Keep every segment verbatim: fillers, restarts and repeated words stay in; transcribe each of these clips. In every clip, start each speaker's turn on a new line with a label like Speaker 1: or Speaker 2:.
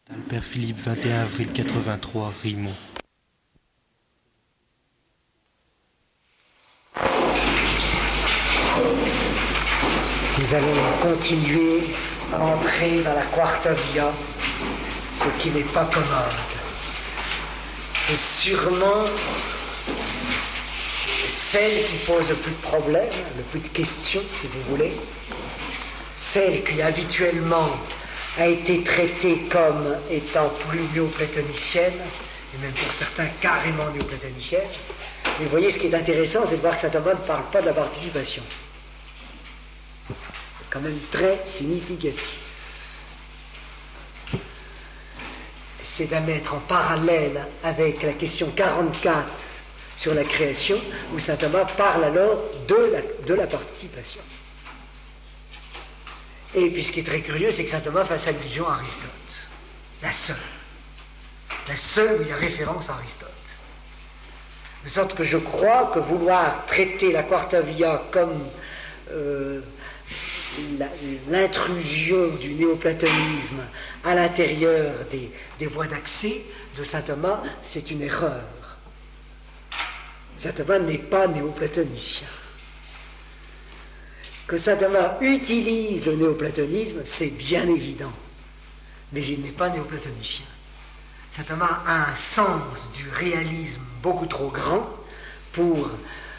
Speaker 1: Père Philippe, vingt et un avril quatre-vingt-trois, Rimont.
Speaker 2: Nous allons continuer à entrer dans la quarta via, ce qui n'est pas commode. C'est sûrement celle qui pose le plus de problèmes, le plus de questions, si vous voulez. Celle qui habituellement a été traitée comme étant plus néoplatonicienne, et même pour certains carrément néoplatonicienne. Mais vous voyez, ce qui est intéressant, c'est de voir que saint Thomas ne parle pas de la participation. C'est quand même très significatif. C'est à mettre en parallèle avec la question quarante-quatre sur la création, où saint Thomas parle alors de la, de la participation. Et puis ce qui est très curieux, c'est que saint Thomas fasse allusion à Aristote. La seule. La seule où il y a référence à Aristote. De sorte que je crois que vouloir traiter la quarta via comme euh, la, l'intrusion du néoplatonisme à l'intérieur des, des voies d'accès de saint Thomas, c'est une erreur. Saint Thomas n'est pas néoplatonicien. Que saint Thomas utilise le néoplatonisme, c'est bien évident, mais il n'est pas néoplatonicien. Saint Thomas a un sens du réalisme beaucoup trop grand pour, vous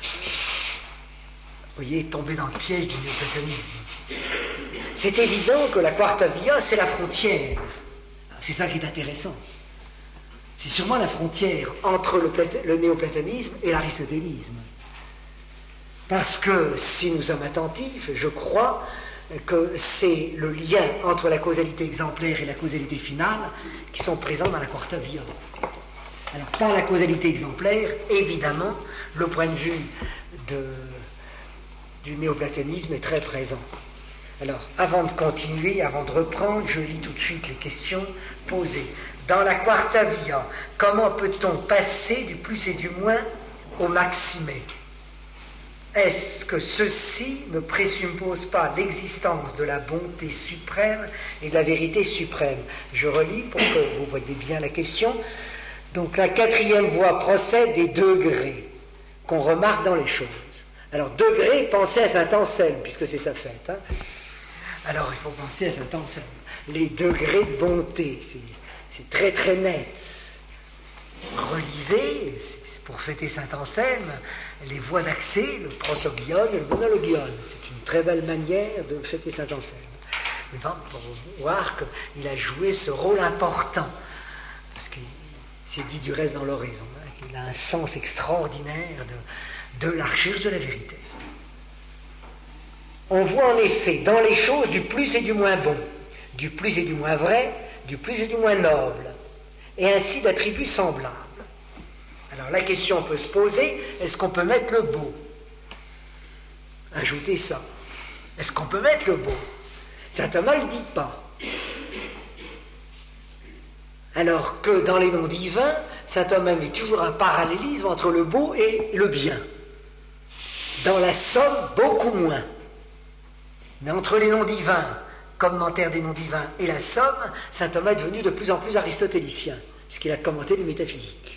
Speaker 2: voyez, tomber dans le piège du néoplatonisme. C'est évident que la quarta via, c'est la frontière. C'est ça qui est intéressant. C'est sûrement la frontière entre le, plat- le néoplatonisme et l'aristotélisme. Parce que si nous sommes attentifs, je crois que c'est le lien entre la causalité exemplaire et la causalité finale qui sont présents dans la quarta via. Alors, par la causalité exemplaire, évidemment, le point de vue de, du néoplatonisme est très présent. Alors, avant de continuer, avant de reprendre, je lis tout de suite les questions posées. Dans la quarta via, comment peut-on passer du plus et du moins au maximé ? Est-ce que ceci ne présuppose pas l'existence de la bonté suprême et de la vérité suprême ? Je relis pour que vous voyez bien la question. Donc la quatrième voie procède des degrés qu'on remarque dans les choses. Alors degrés, pensez à saint Anselme, puisque c'est sa fête. Hein. Alors il faut penser à saint Anselme. Les degrés de bonté, c'est, c'est très très net. Relisez, pour fêter saint Anselme, les voies d'accès, le prosogion et le monologion. C'est une très belle manière de fêter saint Anselme. Mais bon, pour voir qu'il a joué ce rôle important, parce qu'il s'est dit du reste dans l'oraison, hein, qu'il a un sens extraordinaire de, de la recherche de la vérité. On voit en effet dans les choses du plus et du moins bon, du plus et du moins vrai, du plus et du moins noble, et ainsi d'attributs semblables. Alors la question peut se poser, est-ce qu'on peut mettre le beau ? Ajoutez ça. Est-ce qu'on peut mettre le beau ? saint Thomas ne le dit pas. Alors que dans les noms divins, saint Thomas met toujours un parallélisme entre le beau et le bien. Dans la somme, beaucoup moins. Mais entre les noms divins, commentaire des noms divins, et la somme, saint Thomas est devenu de plus en plus aristotélicien, puisqu'il a commenté les métaphysiques.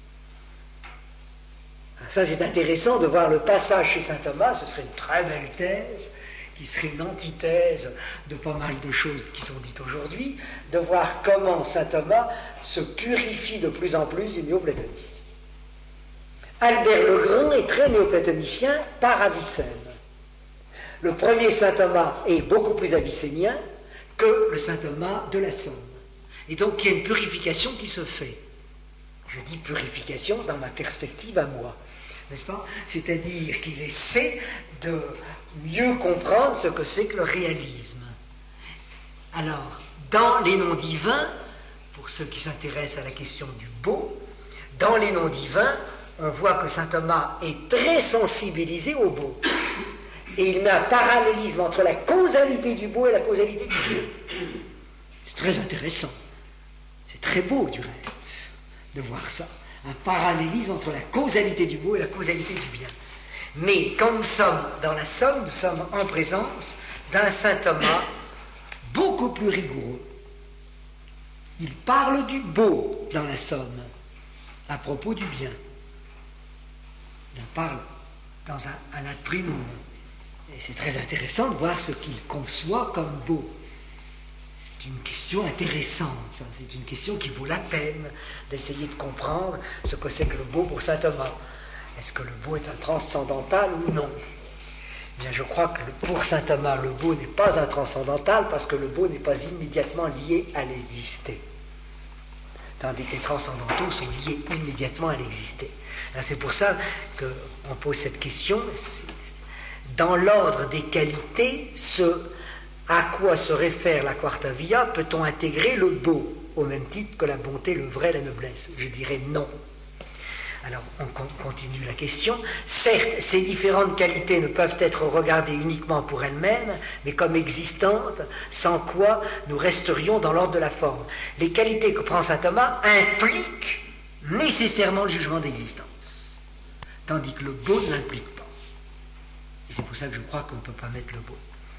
Speaker 2: Ça, c'est intéressant de voir le passage chez saint Thomas, ce serait une très belle thèse, qui serait une antithèse de pas mal de choses qui sont dites aujourd'hui, de voir comment saint Thomas se purifie de plus en plus du néoplatonisme. Albert le Grand est très néoplatonicien par Avicenne. Le premier saint Thomas est beaucoup plus avicénien que le saint Thomas de la Somme. Et donc il y a une purification qui se fait. Je dis purification dans ma perspective à moi. N'est-ce pas ? C'est-à-dire qu'il essaie de mieux comprendre ce que c'est que le réalisme. Alors, dans les noms divins, pour ceux qui s'intéressent à la question du beau, dans les noms divins, on voit que saint Thomas est très sensibilisé au beau. Et il met un parallélisme entre la causalité du beau et la causalité du bien. C'est très intéressant. C'est très beau, du reste, de voir ça. Un parallélisme entre la causalité du beau et la causalité du bien. Mais quand nous sommes dans la Somme, nous sommes en présence d'un saint Thomas beaucoup plus rigoureux. Il parle du beau dans la Somme, à propos du bien. Il en parle dans un, un ad primum. Et c'est très intéressant de voir ce qu'il conçoit comme beau. C'est une question intéressante, ça. C'est une question qui vaut la peine d'essayer de comprendre ce que c'est que le beau pour saint Thomas. Est-ce que le beau est un transcendantal ou non? Eh bien, je crois que pour saint Thomas, le beau n'est pas un transcendantal parce que le beau n'est pas immédiatement lié à l'exister. Tandis que les transcendantaux sont liés immédiatement à l'exister. Alors, c'est pour ça qu'on pose cette question. Dans l'ordre des qualités, ce à quoi se réfère la Quarta Via, peut-on intégrer le beau, au même titre que la bonté, le vrai, la noblesse? Je dirais non. Alors, on continue la question. Certes, ces différentes qualités ne peuvent être regardées uniquement pour elles-mêmes, mais comme existantes, sans quoi nous resterions dans l'ordre de la forme. Les qualités que prend saint Thomas impliquent nécessairement le jugement d'existence, tandis que le beau ne l'implique pas. Et c'est pour ça que je crois qu'on ne peut pas mettre le beau.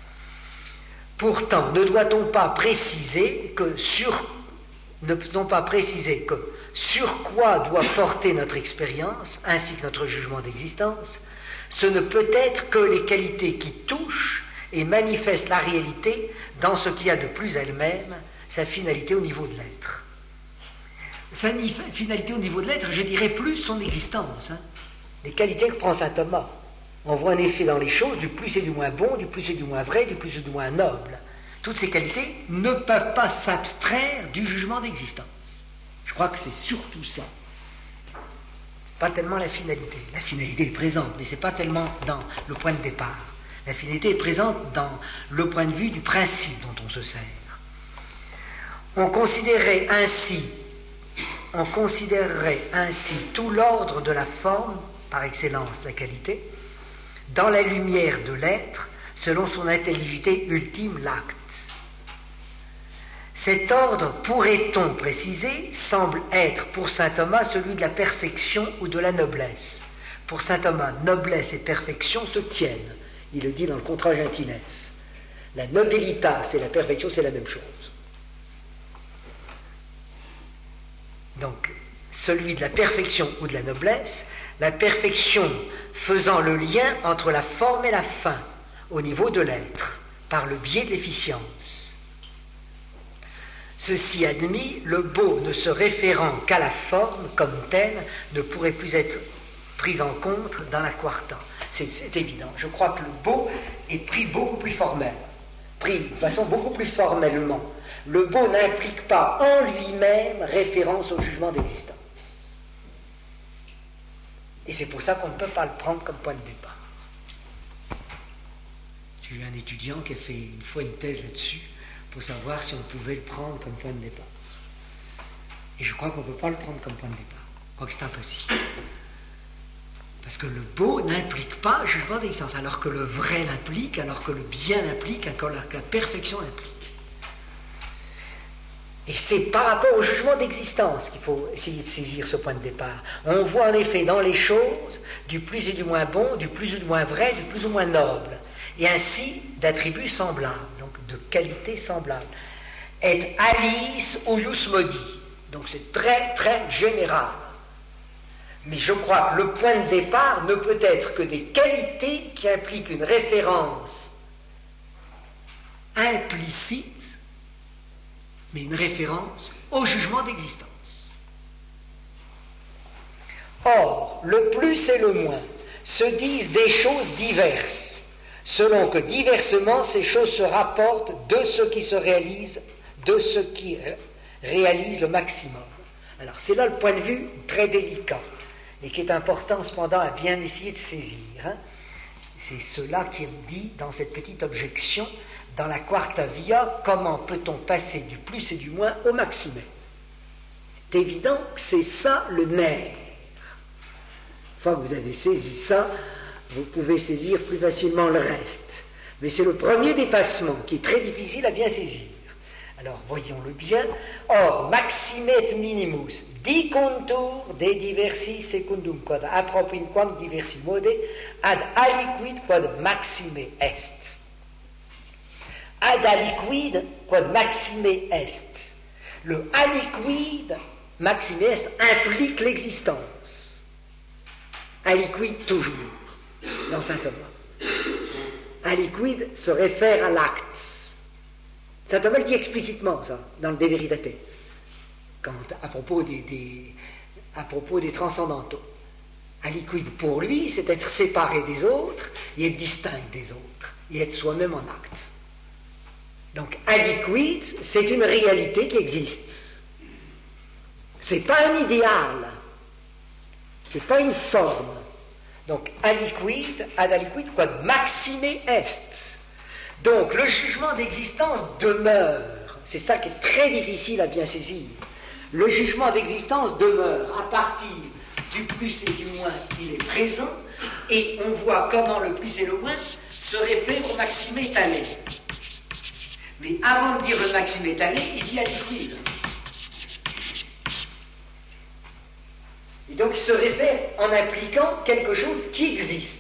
Speaker 2: Pourtant, ne doit-on pas préciser que sur... ne peut-on pas préciser que sur quoi doit porter notre expérience, ainsi que notre jugement d'existence, ce ne peut être que les qualités qui touchent et manifestent la réalité dans ce qu'il y a de plus elle-même, sa finalité au niveau de l'être. Sa finalité au niveau de l'être, je dirais plus son existence. Hein. Les qualités que prend saint Thomas. On voit en effet dans les choses du plus et du moins bon, du plus et du moins vrai, du plus et du moins noble. Toutes ces qualités ne peuvent pas s'abstraire du jugement d'existence. Je crois que c'est surtout ça. Pas tellement la finalité. La finalité est présente, mais ce n'est pas tellement dans le point de départ. La finalité est présente dans le point de vue du principe dont on se sert. On considérerait ainsi, on considérerait ainsi tout l'ordre de la forme, par excellence la qualité, dans la lumière de l'être, selon son intelligité ultime, l'acte. Cet ordre, pourrait-on préciser, semble être pour saint Thomas celui de la perfection ou de la noblesse. Pour saint Thomas, noblesse et perfection se tiennent. Il le dit dans le Contra Gentiles. La nobilitas et la perfection, c'est la même chose. Donc, celui de la perfection ou de la noblesse, la perfection faisant le lien entre la forme et la fin, au niveau de l'être, par le biais de l'efficience. Ceci admis, le beau ne se référant qu'à la forme comme telle ne pourrait plus être pris en compte dans la Quarta. C'est, c'est évident. Je crois que le beau est pris beaucoup plus formel, pris de façon beaucoup plus formellement. Le beau n'implique pas en lui-même référence au jugement d'existence. Et c'est pour ça qu'on ne peut pas le prendre comme point de départ. J'ai eu un étudiant qui a fait une fois une thèse là-dessus pour savoir si on pouvait le prendre comme point de départ. Et je crois qu'on ne peut pas le prendre comme point de départ. Je crois que c'est impossible. Parce que le beau n'implique pas le jugement d'existence, alors que le vrai l'implique, alors que le bien l'implique, alors que la perfection l'implique. Et c'est par rapport au jugement d'existence qu'il faut essayer de saisir ce point de départ. On voit en effet dans les choses du plus et du moins bon, du plus ou du moins vrai, du plus ou moins noble, et ainsi d'attributs semblables, donc de qualités semblables. Et alice ouius modi, donc c'est très très général. Mais je crois que le point de départ ne peut être que des qualités qui impliquent une référence implicite, mais une référence au jugement d'existence. Or, le plus et le moins se disent des choses diverses, selon que diversement ces choses se rapportent de ce qui se réalise, de ce qui réalise le maximum. Alors, c'est là le point de vue très délicat, et qui est important cependant à bien essayer de saisir. Hein. C'est cela qui est dit dans cette petite objection. Dans la Quarta Via, comment peut-on passer du plus et du moins au maximum? C'est évident que c'est ça le nerf. Une fois que vous avez saisi ça, vous pouvez saisir plus facilement le reste. Mais c'est le premier dépassement qui est très difficile à bien saisir. Alors voyons-le bien. Or, maximet minimus, dicontur de diversi secundum quod appropinquam diversi mode, ad aliquid quod maxime est. Ad aliquid quod maxime est. Le aliquid maxime est implique l'existence. Aliquid toujours, dans saint Thomas. Aliquid se réfère à l'acte. Saint Thomas le dit explicitement, ça, dans le De Veritate, quand, à propos des, des, à propos des transcendantaux. Aliquid, pour lui, c'est être séparé des autres et être distinct des autres, et être soi-même en acte. Donc, aliquid, c'est une réalité qui existe. C'est pas un idéal, c'est pas une forme. Donc, aliquid, ad aliquid, quod maxime est. Donc, le jugement d'existence demeure. C'est ça qui est très difficile à bien saisir. Le jugement d'existence demeure. À partir du plus et du moins, il est présent, et on voit comment le plus et le moins se réfèrent au maxime étalé. Mais avant de dire le maxime étalé, il dit aliquid. Et donc, il se réfère en impliquant quelque chose qui existe.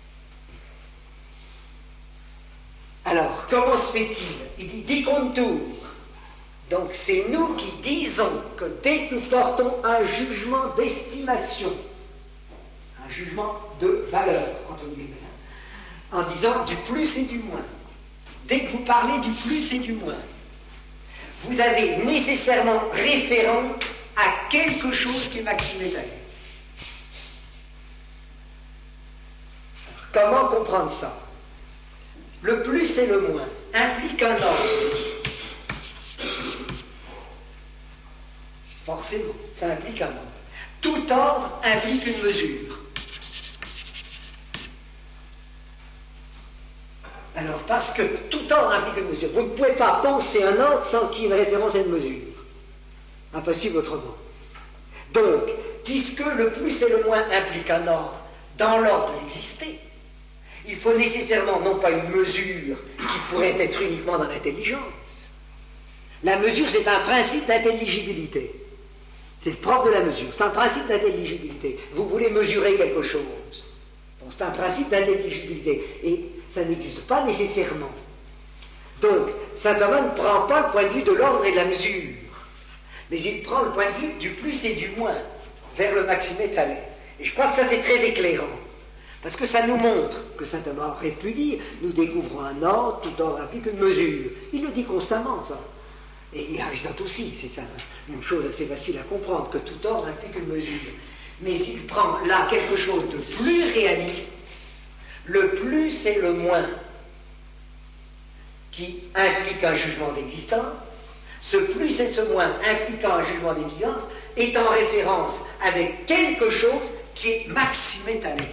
Speaker 2: Alors, comment se fait-il? Il dit dicontur. Donc, c'est nous qui disons que dès que nous portons un jugement d'estimation, un jugement de valeur, entre guillemets, en disant du plus et du moins, dès que vous parlez du plus et du moins, vous avez nécessairement référence à quelque chose qui est maxime étalé. Comment comprendre ça? Le plus et le moins implique un ordre. Forcément, ça implique un ordre. Tout ordre implique une mesure. Alors, parce que tout ordre implique une mesure, vous ne pouvez pas penser un ordre sans qu'il y ait une référence à une mesure. Impossible autrement. Donc, puisque le plus et le moins impliquent un ordre dans l'ordre de l'exister, il faut nécessairement non pas une mesure qui pourrait être uniquement dans l'intelligence. La mesure, c'est un principe d'intelligibilité. C'est le propre de la mesure. C'est un principe d'intelligibilité. Vous voulez mesurer quelque chose. Donc, c'est un principe d'intelligibilité. Et ça n'existe pas nécessairement. Donc, saint Thomas ne prend pas le point de vue de l'ordre et de la mesure, mais il prend le point de vue du plus et du moins, vers le maxime étalé. Et je crois que ça, c'est très éclairant. Parce que ça nous montre que saint Thomas aurait pu dire, nous découvrons un ordre, tout ordre implique une mesure. Il le dit constamment, ça. Et Aristote aussi, c'est ça, une chose assez facile à comprendre, que tout ordre implique une mesure. Mais il prend là quelque chose de plus réaliste, le plus et le moins, qui implique un jugement d'existence. Ce plus et ce moins impliquant un jugement d'existence est en référence avec quelque chose qui est maxime étalé.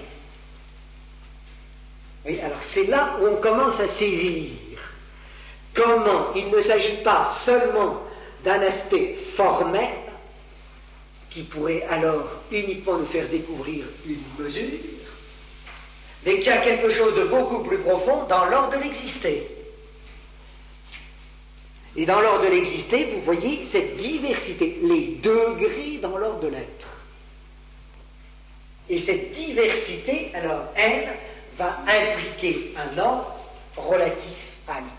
Speaker 2: Oui, alors c'est là où on commence à saisir comment il ne s'agit pas seulement d'un aspect formel qui pourrait alors uniquement nous faire découvrir une mesure, mais qu'il y a quelque chose de beaucoup plus profond dans l'ordre de l'exister. Et dans l'ordre de l'exister, vous voyez cette diversité, les degrés dans l'ordre de l'être. Et cette diversité, alors, elle, va impliquer un ordre relatif à liquide.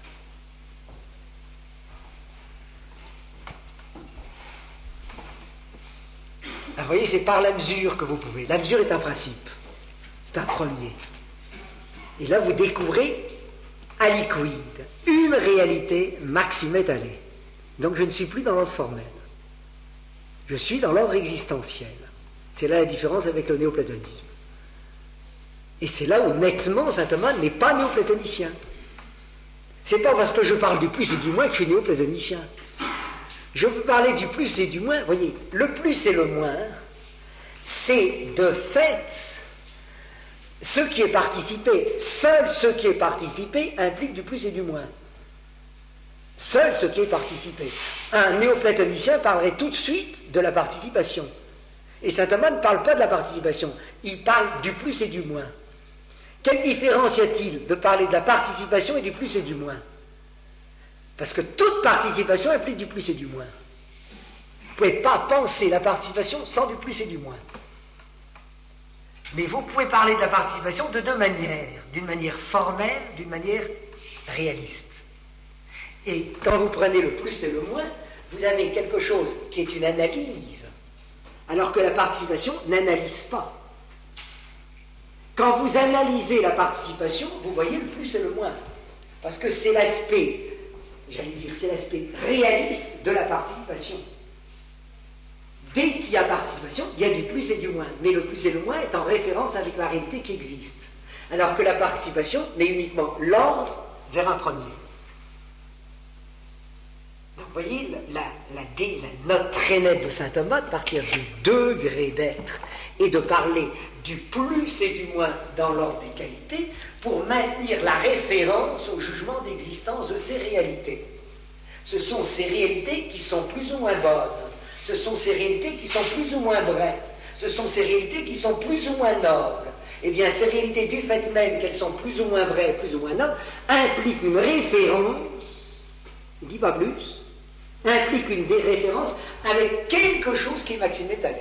Speaker 2: Alors, vous voyez, c'est par la mesure que vous pouvez. La mesure est un principe. C'est un premier. Et là, vous découvrez aliquid, une réalité maxime étalée. Donc, je ne suis plus dans l'ordre formel. Je suis dans l'ordre existentiel. C'est là la différence avec le néoplatonisme. Et c'est là où, nettement, saint Thomas n'est pas néoplatonicien. C'est pas parce que je parle du plus et du moins que je suis néoplatonicien. Je peux parler du plus et du moins. Vous voyez, le plus et le moins, c'est de fait ce qui est participé. Seul ce qui est participé implique du plus et du moins. Seul ce qui est participé. Un néoplatonicien parlerait tout de suite de la participation. Et saint Thomas ne parle pas de la participation, il parle du plus et du moins. Quelle différence y a-t-il de parler de la participation et du plus et du moins? Parce que toute participation implique du plus et du moins. Vous ne pouvez pas penser la participation sans du plus et du moins. Mais vous pouvez parler de la participation de deux manières, d'une manière formelle, d'une manière réaliste. Et quand vous prenez le plus et le moins, vous avez quelque chose qui est une analyse, alors que la participation n'analyse pas. Quand vous analysez la participation, vous voyez le plus et le moins. Parce que c'est l'aspect, j'allais dire, c'est l'aspect réaliste de la participation. Dès qu'il y a participation, il y a du plus et du moins. Mais le plus et le moins est en référence avec la réalité qui existe. Alors que la participation met uniquement l'ordre vers un premier. Donc vous voyez, la, la, la note très nette de saint Thomas de partir des degrés d'être et de parler du plus et du moins dans l'ordre des qualités pour maintenir la référence au jugement d'existence de ces réalités. Ce sont ces réalités qui sont plus ou moins bonnes. Ce sont ces réalités qui sont plus ou moins vraies. Ce sont ces réalités qui sont plus ou moins nobles. Eh bien, ces réalités, du fait même qu'elles sont plus ou moins vraies, plus ou moins nobles, impliquent une référence, il ne dit pas plus, impliquent une déréférence avec quelque chose qui est maximé talé.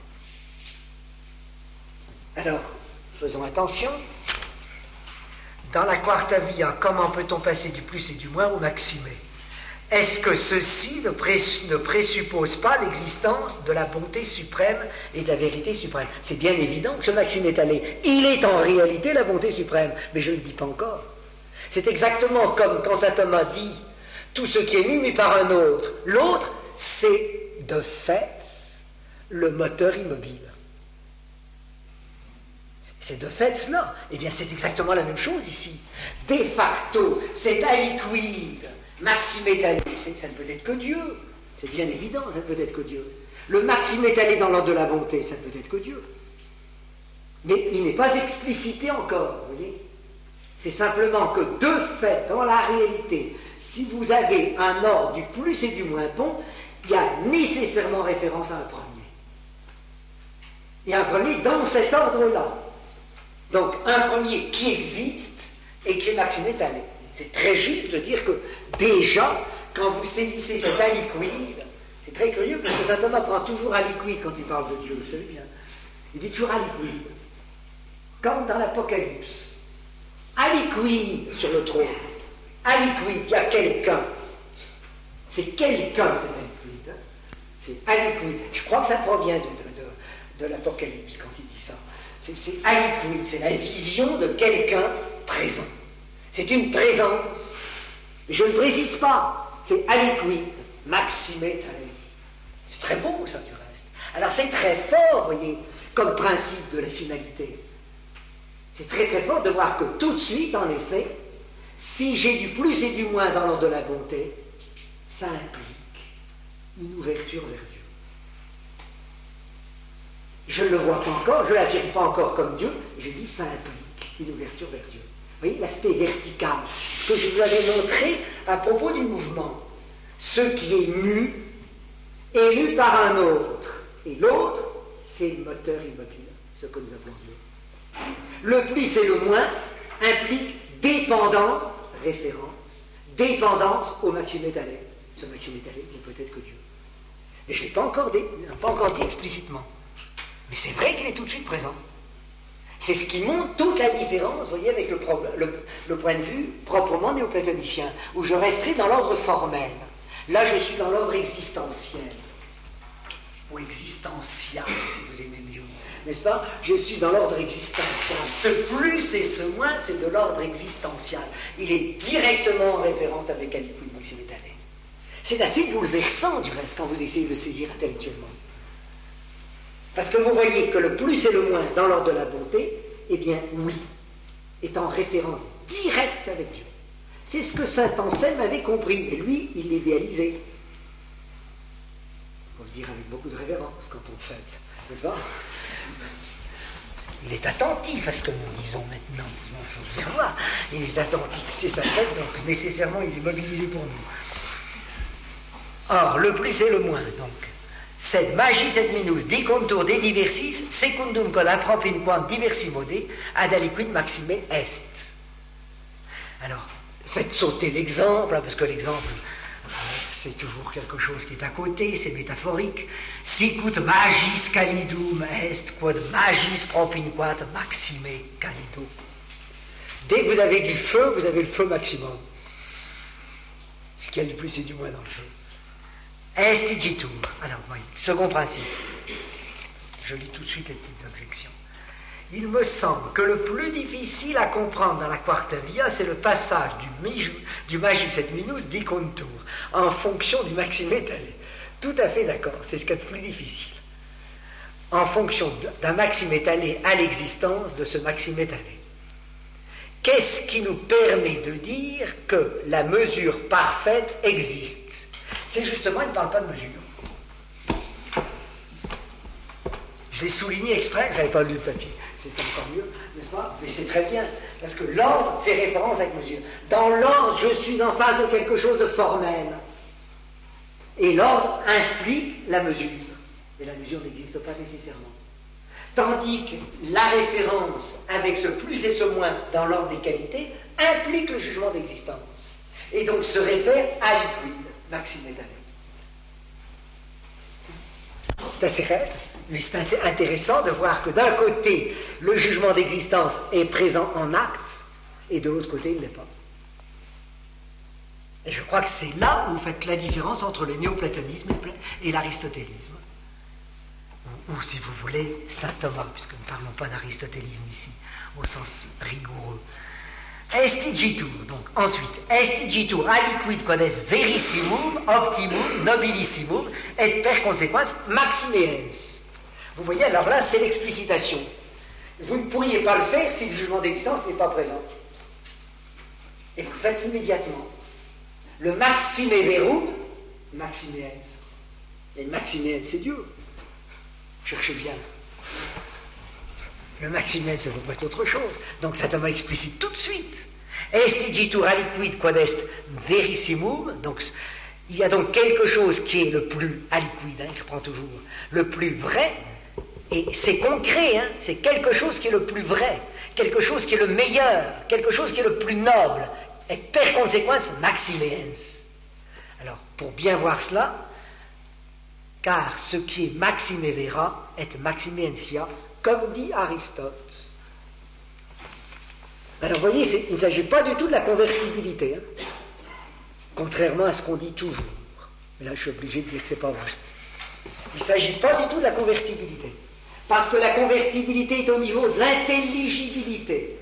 Speaker 2: Alors, faisons attention. Dans la quarta via, comment peut-on passer du plus et du moins au maximé? Est-ce que ceci ne, prés- ne présuppose pas l'existence de la bonté suprême et de la vérité suprême? C'est bien évident que ce maxime étalé, il est en réalité la bonté suprême, mais je ne le dis pas encore. C'est exactement comme quand saint Thomas dit tout ce qui est mû par un autre. L'autre, c'est de fait le moteur immobile. C'est de fait cela. Eh bien, c'est exactement la même chose ici. De facto, c'est aliquid. Maxime étalé, ça ne peut être que Dieu. C'est bien évident, ça ne peut être que Dieu. Le maxime étalé dans l'ordre de la bonté, ça ne peut être que Dieu. Mais il n'est pas explicité encore, vous voyez. C'est simplement que de fait, dans la réalité, si vous avez un ordre du plus et du moins bon, il y a nécessairement référence à un premier. Et un premier dans cet ordre-là. Donc un premier qui existe et qui est maxime étalé. C'est très juste de dire que déjà, quand vous saisissez cet aliquid, c'est très curieux parce que saint Thomas prend toujours aliquid quand il parle de Dieu, vous savez bien. Il dit toujours aliquid, comme dans l'Apocalypse. Aliquid sur le trône. Aliquid, il y a quelqu'un. C'est quelqu'un cet aliquid. Hein? C'est aliquid. Je crois que ça provient de, de, de, de l'Apocalypse quand il dit ça. C'est, c'est aliquid, c'est la vision de quelqu'un présent. C'est une présence. Je ne précise pas. C'est aliquid, maxime étalé. C'est très beau, ça, du reste. Alors, c'est très fort, vous voyez, comme principe de la finalité. C'est très très fort de voir que tout de suite, en effet, si j'ai du plus et du moins dans l'ordre de la bonté, ça implique une ouverture vers Dieu. Je ne le vois pas encore, je ne l'affirme pas encore comme Dieu, je dis ça implique une ouverture vers Dieu. Vous voyez, l'aspect vertical, ce que je vous avais montré à propos du mouvement. Ce qui est mu est mu par un autre. Et l'autre, c'est le moteur immobile, ce que nous appelons Dieu. Le plus et le moins impliquent dépendance, référence, dépendance au maxime étalé. Ce maxime étalé ne peut être que Dieu. Et je ne l'ai pas encore dit, pas encore dit explicitement. Mais c'est vrai qu'il est tout de suite présent. C'est ce qui montre toute la différence, vous voyez, avec le, pro, le, le point de vue proprement néoplatonicien, où je resterai dans l'ordre formel. Là, je suis dans l'ordre existentiel, ou existential, si vous aimez mieux. N'est-ce pas? Je suis dans l'ordre existentiel. Ce plus et ce moins, c'est de l'ordre existentiel. Il est directement en référence avec aliquid maxime étalé. C'est assez bouleversant, du reste, quand vous essayez de le saisir intellectuellement. Parce que vous voyez que le plus et le moins dans l'ordre de la bonté, eh bien, oui, est en référence directe avec Dieu. C'est ce que saint Anselme avait compris, et lui, il l'idéalisait. Il faut le dire avec beaucoup de révérence quand on fête, n'est-ce pas? Il est attentif à ce que nous disons maintenant. Il faut bien voir. Il est attentif, c'est sa fête, donc nécessairement il est mobilisé pour nous. Or, le plus et le moins, donc. Sed magis et minus dicontur de diversis secundum quod appropin quant diversimode ad aliquid maxime est. Alors, faites sauter l'exemple, hein, parce que l'exemple, c'est toujours quelque chose qui est à côté, c'est métaphorique. Sicut magis calidum est quod magis propinquat maxime calido. Dès que vous avez du feu, vous avez le feu maximum. Ce qu'il y a du plus et du moins dans le feu. Institutur. Alors, voyez, second principe. Je lis tout de suite les petites objections. Il me semble que le plus difficile à comprendre dans la quarta via, c'est le passage du, miju, du magis et minus dicuntur en fonction du maxime étalé. Tout à fait d'accord, c'est ce qu'il y a de plus difficile. En fonction d'un maxime étalé à l'existence de ce maxime étalé. Qu'est-ce qui nous permet de dire que la mesure parfaite existe? C'est justement, il ne parle pas de mesure. Je l'ai souligné exprès, je n'avais pas lu le papier. C'est encore mieux, n'est-ce pas? Mais c'est très bien, parce que l'ordre fait référence avec mesure. Dans l'ordre, je suis en face de quelque chose de formel. Et l'ordre implique la mesure. Et la mesure n'existe pas nécessairement. Tandis que la référence avec ce plus et ce moins dans l'ordre des qualités implique le jugement d'existence. Et donc se réfère à liquide, maxime étalé. C'est assez raide, mais c'est intéressant de voir que d'un côté, le jugement d'existence est présent en acte, et de l'autre côté, il ne l'est pas. Et je crois que c'est là où vous faites la différence entre le néoplatonisme et l'aristotélisme. Ou, ou si vous voulez, saint Thomas, puisque nous ne parlons pas d'aristotélisme ici, au sens rigoureux. Estigitur, donc ensuite, estigitur aliquid quod est verissimum, optimum, nobilissimum, et per consequens maximeens. Vous voyez, alors là, c'est l'explicitation. Vous ne pourriez pas le faire si le jugement d'existence n'est pas présent. Et vous le faites immédiatement. Le maxime verum, maximeens. Et le maximeens, c'est Dieu. Cherchez bien. Le maximeens, ça ne veut pas être autre chose. Donc ça m'a explicite tout de suite. Estigitur aliquid quod est verissimum. Donc il y a donc quelque chose qui est le plus aliquid, hein, je reprends toujours, le plus vrai, et c'est concret, hein, c'est quelque chose qui est le plus vrai, quelque chose qui est le meilleur, quelque chose qui est le plus noble, et per consequens maximeens. Alors, pour bien voir cela, car ce qui est maxime vera est maximensia, comme dit Aristote. Alors, vous voyez, il ne s'agit pas du tout de la convertibilité, hein, contrairement à ce qu'on dit toujours. Mais là, je suis obligé de dire que ce n'est pas vrai. Il ne s'agit pas du tout de la convertibilité, parce que la convertibilité est au niveau de l'intelligibilité.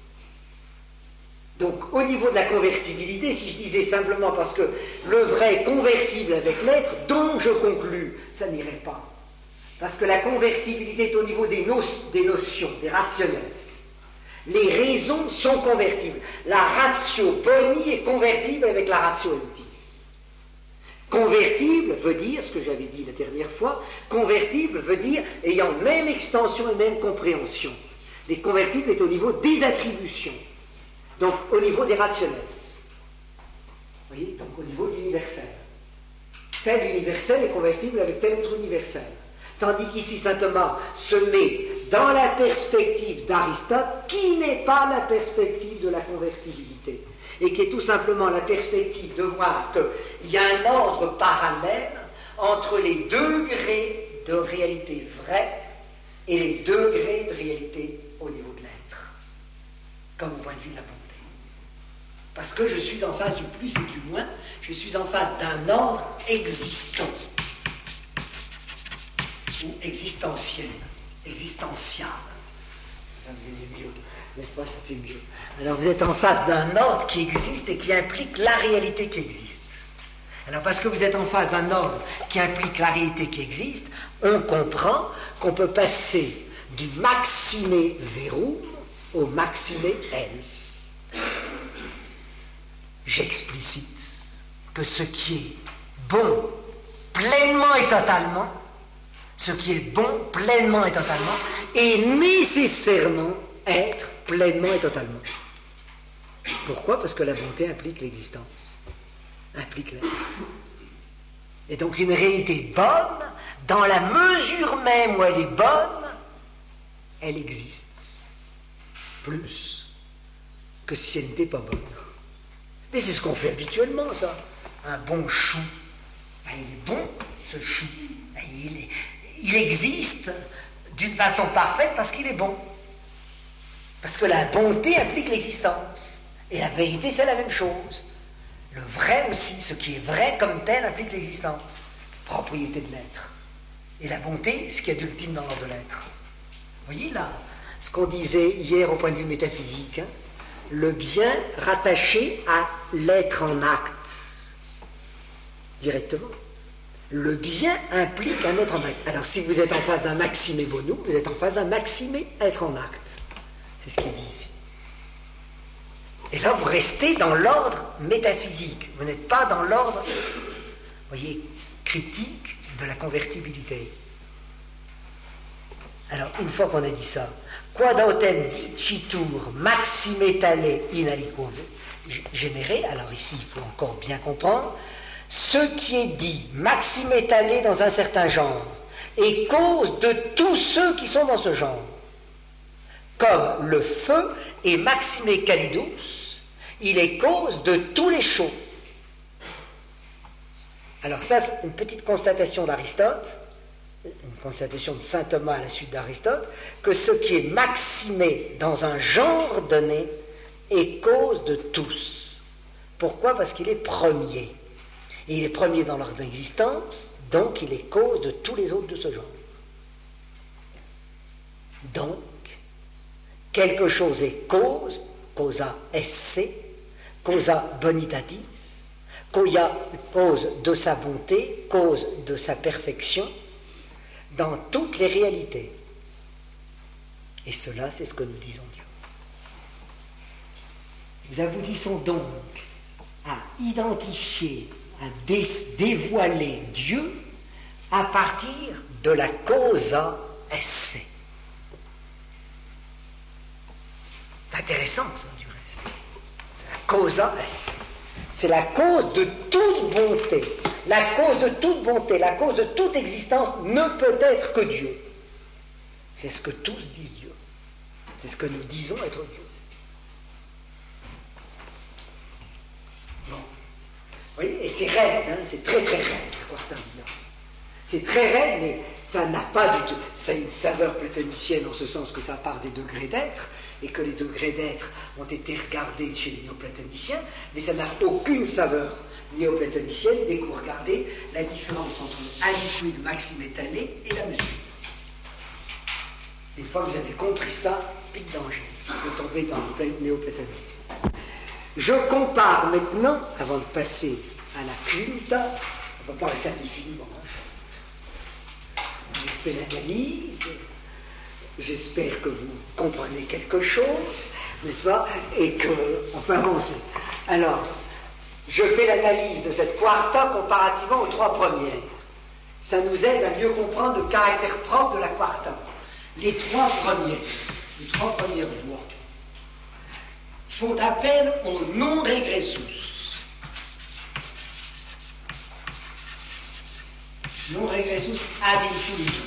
Speaker 2: Donc, au niveau de la convertibilité, si je disais simplement parce que le vrai est convertible avec l'être, donc je conclus, ça n'irait pas. Parce que la convertibilité est au niveau des, no- des notions, des rationnels. Les raisons sont convertibles. La ratio boni est convertible avec la ratio emptis. Convertible veut dire, ce que j'avais dit la dernière fois, convertible veut dire ayant même extension et même compréhension. Les convertibles est au niveau des attributions. Donc, au niveau des rationnels. Vous voyez, donc au niveau de l'universel. Tel universel est convertible avec tel autre universel. Tandis qu'ici, saint Thomas se met dans la perspective d'Aristote, qui n'est pas la perspective de la convertibilité, et qui est tout simplement la perspective de voir qu'il y a un ordre parallèle entre les degrés de réalité vraie et les degrés de réalité au niveau de l'être, comme au point de vue de la bonté. Parce que je suis en face du plus et du moins, je suis en face d'un ordre existant, ou existentiel, existentiel. Ça vous est mieux, n'est-ce pas? Ça fait mieux. Alors vous êtes en face d'un ordre qui existe et qui implique la réalité qui existe. Alors parce que vous êtes en face d'un ordre qui implique la réalité qui existe, on comprend qu'on peut passer du maxime verum au maxime ens. J'explicite que ce qui est bon pleinement et totalement, ce qui est bon pleinement et totalement, est nécessairement être pleinement et totalement. Pourquoi? Parce que la bonté implique l'existence, implique l'être. Et donc une réalité bonne, dans la mesure même où elle est bonne, elle existe plus que si elle n'était pas bonne. Mais c'est ce qu'on fait habituellement, ça. Un bon chou, ben, il est bon, ce chou. Ben, il, est, il existe d'une façon parfaite parce qu'il est bon. Parce que la bonté implique l'existence. Et la vérité, c'est la même chose. Le vrai aussi, ce qui est vrai comme tel, implique l'existence. propriété de l'être. Et la bonté, ce qu'il y a d'ultime dans l'ordre de l'être. Vous voyez là, ce qu'on disait hier au point de vue métaphysique, hein, le bien rattaché à l'être en acte, directement. Le bien implique un être en acte. Alors si vous êtes en face d'un maximé bonum, vous êtes en face d'un maximé être en acte. C'est ce qu'il dit ici. Et là, vous restez dans l'ordre métaphysique. Vous n'êtes pas dans l'ordre, vous voyez, critique de la convertibilité. Alors, une fois qu'on a dit ça, quod autem dicitur maxime tale in aliquo genere, alors ici, il faut encore bien comprendre, ce qui est dit maxime tale dans un certain genre est cause de tous ceux qui sont dans ce genre. Comme le feu est maxime calidus, il est cause de tous les chauds. Alors ça, c'est une petite constatation d'Aristote, une constatation de saint Thomas à la suite d'Aristote, que ce qui est maximé dans un genre donné est cause de tous. Pourquoi ? Parce qu'il est premier. Et il est premier dans l'ordre d'existence, donc il est cause de tous les autres de ce genre. Donc, quelque chose est cause, causa esse, causa bonitatis, cause de sa bonté, cause de sa perfection, dans toutes les réalités. Et cela, c'est ce que nous disons Dieu. Nous aboutissons donc à identifier, à dé- dévoiler Dieu à partir de la causa esse. C'est intéressant, ça, du reste. C'est la causa esse. C'est la cause de toute bonté. La cause de toute bonté, la cause de toute existence ne peut être que Dieu. C'est ce que tous disent Dieu. C'est ce que nous disons être Dieu. Bon. Vous voyez, et c'est raide, hein, c'est très très raide, la Quarta Via. C'est très raide, mais ça n'a pas du tout. Ça a une saveur platonicienne en ce sens que ça part des degrés d'être, et que les degrés d'être ont été regardés chez les néoplatoniciens, mais ça n'a aucune saveur néoplatonicienne dès que vous regardez la différence entre aliquid maxime étalé et la mesure. Une fois que vous avez compris ça, plus de danger de tomber dans le néoplatonisme. Je compare maintenant, avant de passer à la quinta, on ne va pas rester indéfiniment. Hein. Je fais l'analyse. J'espère que vous comprenez quelque chose, n'est-ce pas, et qu'on peut avancer. Alors, je fais l'analyse de cette quarta comparativement aux trois premières. Ça nous aide à mieux comprendre le caractère propre de la quarta. Les trois premières, les trois premières voies font appel au non regressus. Non regressus ad infinitum.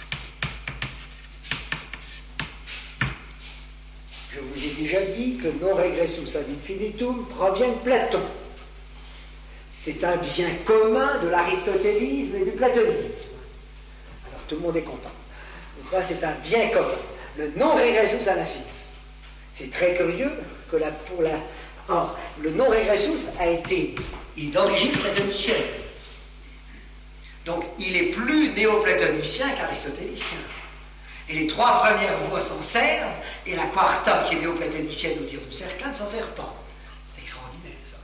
Speaker 2: Je vous ai déjà dit que non regressus ad infinitum provient de Platon. C'est un bien commun de l'aristotélisme et du platonisme. Alors tout le monde est content. N'est-ce pas ? C'est un bien commun. Le non regressus à l'infini. C'est très curieux que la, pour la... Or, le non regressus a été... Il est d'origine platonicienne. Donc, il est plus néoplatonicien qu'aristotélicien. Et les trois premières voies s'en servent, et la quarta, qui est néoplatonicienne au dire du cercle, ne s'en sert pas. C'est extraordinaire, ça.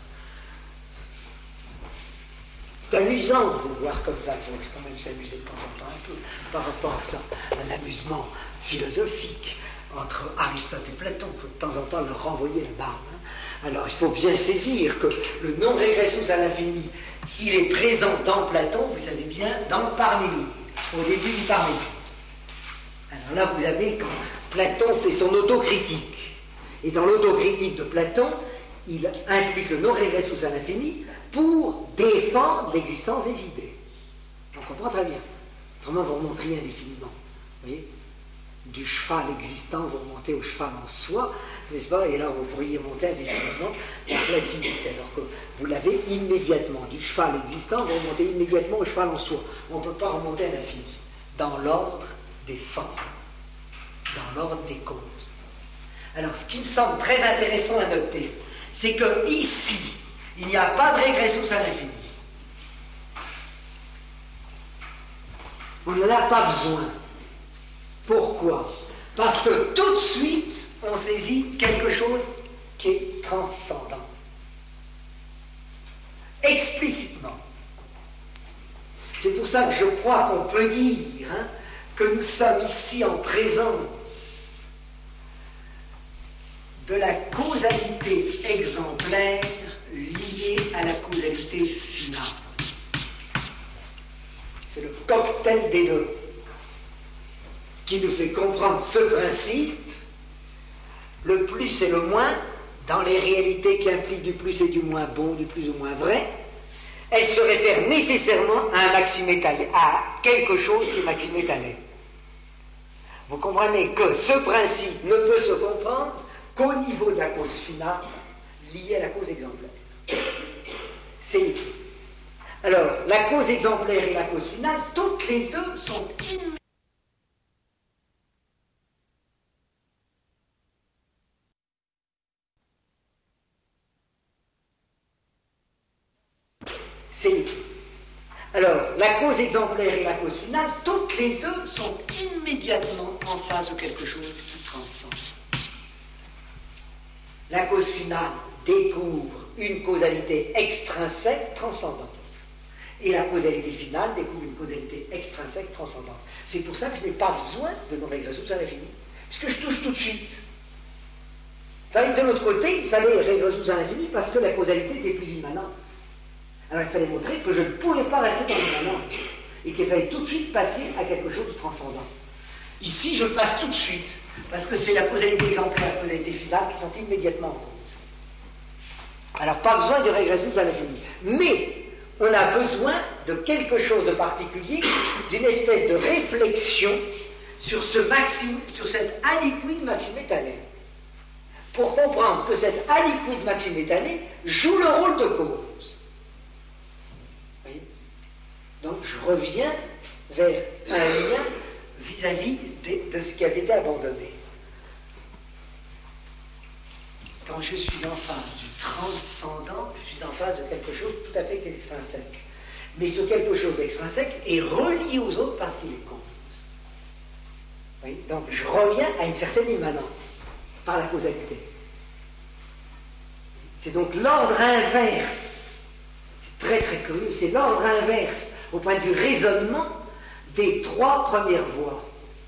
Speaker 2: C'est amusant de voir comme ça. Il faut quand même s'amuser de temps en temps un peu par rapport à ça. Un amusement philosophique entre Aristote et Platon. Il faut de temps en temps leur renvoyer la barbe. Hein. Alors, il faut bien saisir que le non-regressus à l'infini, il est présent dans Platon, vous savez bien, dans le Parménide, au début du Parménide. Alors là, vous avez quand Platon fait son autocritique. Et dans l'autocritique de Platon, il implique le non-regressus à l'infini pour défendre l'existence des idées. On comprend très bien. Autrement, vous remonteriez indéfiniment. Vous voyez ? Du cheval existant, vous remontez au cheval en soi, n'est-ce pas ? Et là, vous pourriez monter indéfiniment la relativité, alors que vous l'avez immédiatement. Du cheval existant, vous remontez immédiatement au cheval en soi. On ne peut pas remonter à l'infini. Dans l'ordre des formes, dans l'ordre des causes. Alors, ce qui me semble très intéressant à noter, c'est que ici, il n'y a pas de régressus à l'infini. On n'en a pas besoin. Pourquoi? Parce que tout de suite, on saisit quelque chose qui est transcendant. Explicitement. C'est pour ça que je crois qu'on peut dire hein, que nous sommes ici en présence de la causalité exemplaire liée à la causalité finale. C'est le cocktail des deux qui nous fait comprendre ce principe, le plus et le moins, dans les réalités qui impliquent du plus et du moins bon, du plus ou moins vrai, elle se réfère nécessairement à un maximétalé, à quelque chose qui est maximétalé. Vous comprenez que ce principe ne peut se comprendre qu'au niveau de la cause finale liée à la cause exemplaire. C'est l'équilibre. Alors, la cause exemplaire et la cause finale, toutes les deux sont immédiatement. C'est l'équilibre. Alors, la cause exemplaire et la cause finale, toutes les deux sont immédiatement en face de quelque chose qui transcende. La cause finale découvre une causalité extrinsèque transcendante. Et la causalité finale découvre une causalité extrinsèque transcendante. C'est pour ça que je n'ai pas besoin de nos régressums à l'infini, puisque je touche tout de suite. Enfin, de l'autre côté, il fallait régressums à l'infini parce que la causalité était plus immanente. Alors il fallait montrer que je ne pouvais pas rester dans l'immanence et qu'il fallait tout de suite passer à quelque chose de transcendant. Ici, je passe tout de suite, parce que c'est la causalité exemplaire et la causalité finale qui sont immédiatement en cause. Alors, pas besoin de régressums à l'infini. Mais, on a besoin de quelque chose de particulier, d'une espèce de réflexion sur, ce maxim, sur cette aliquid maximétalée, pour comprendre que cette aliquid maximétalée joue le rôle de cause. Voyez ? Donc, je reviens vers un lien vis-à-vis de, de ce qui avait été abandonné. Quand je suis en face du transcendant, je suis en face de quelque chose tout à fait extrinsèque. Mais ce quelque chose d'extrinsèque est relié aux autres parce qu'il est cause. Oui, donc je reviens à une certaine immanence par la causalité. C'est donc l'ordre inverse. C'est très très curieux. C'est l'ordre inverse au point de vue raisonnement des trois premières voies.